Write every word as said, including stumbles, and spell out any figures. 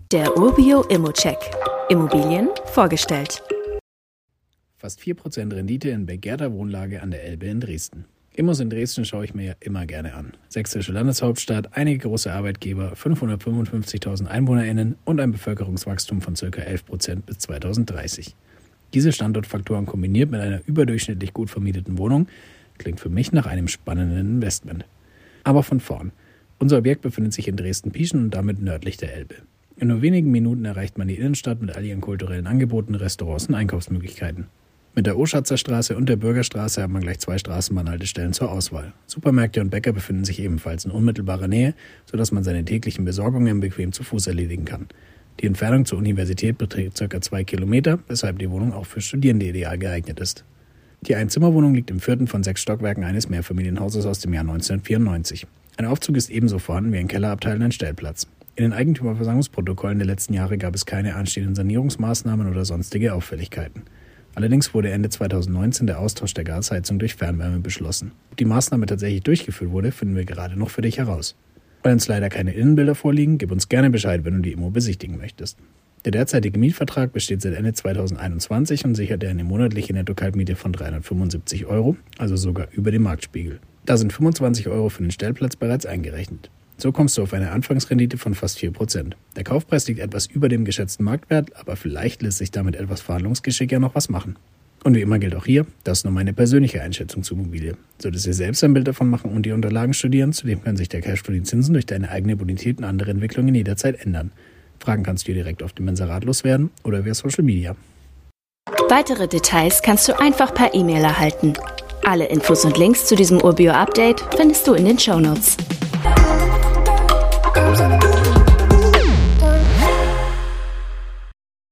Der Urbio Immocheck. Immobilien vorgestellt. Fast vier Prozent Rendite in begehrter Wohnlage an der Elbe in Dresden. Immos in Dresden schaue ich mir ja immer gerne an. Sächsische Landeshauptstadt, einige große Arbeitgeber, fünfhundertfünfundfünfzigtausend EinwohnerInnen und ein Bevölkerungswachstum von ca. elf Prozent bis zweitausenddreißig. Diese Standortfaktoren kombiniert mit einer überdurchschnittlich gut vermieteten Wohnung klingt für mich nach einem spannenden Investment. Aber von vorn. Unser Objekt befindet sich in Dresden-Pieschen und damit nördlich der Elbe. In nur wenigen Minuten erreicht man die Innenstadt mit all ihren kulturellen Angeboten, Restaurants und Einkaufsmöglichkeiten. Mit der Oschatzer und der Bürgerstraße hat man gleich zwei Straßenbahnhaltestellen zur Auswahl. Supermärkte und Bäcker befinden sich ebenfalls in unmittelbarer Nähe, sodass man seine täglichen Besorgungen bequem zu Fuß erledigen kann. Die Entfernung zur Universität beträgt ca. zwei Kilometer, weshalb die Wohnung auch für Studierende ideal geeignet ist. Die Einzimmerwohnung liegt im vierten von sechs Stockwerken eines Mehrfamilienhauses aus dem Jahr neunzehnhundertvierundneunzig. Ein Aufzug ist ebenso vorhanden wie ein Kellerabteil und ein Stellplatz. In den Eigentümerversammlungsprotokollen der letzten Jahre gab es keine anstehenden Sanierungsmaßnahmen oder sonstige Auffälligkeiten. Allerdings wurde Ende zweitausendneunzehn der Austausch der Gasheizung durch Fernwärme beschlossen. Ob die Maßnahme tatsächlich durchgeführt wurde, finden wir gerade noch für dich heraus. Weil uns leider keine Innenbilder vorliegen, gib uns gerne Bescheid, wenn du die Immo besichtigen möchtest. Der derzeitige Mietvertrag besteht seit Ende zweitausendeinundzwanzig und sichert dir eine monatliche Netto-Kaltmiete von dreihundertfünfundsiebzig Euro, also sogar über dem Marktspiegel. Da sind fünfundzwanzig Euro für den Stellplatz bereits eingerechnet. So kommst du auf eine Anfangsrendite von fast vier Prozent. Der Kaufpreis liegt etwas über dem geschätzten Marktwert, aber vielleicht lässt sich damit etwas Verhandlungsgeschick ja noch was machen. Und wie immer gilt auch hier, das ist nur meine persönliche Einschätzung zur Immobilie. Solltest du dir selbst ein Bild davon machen und die Unterlagen studieren, zudem können sich der Cashflow, die Zinsen durch deine eigene Bonität und andere Entwicklungen jederzeit ändern. Fragen kannst du dir direkt auf dem Inserat loswerden oder via Social Media. Weitere Details kannst du einfach per E-Mail erhalten. Alle Infos und Links zu diesem Urbio-Update findest du in den Shownotes.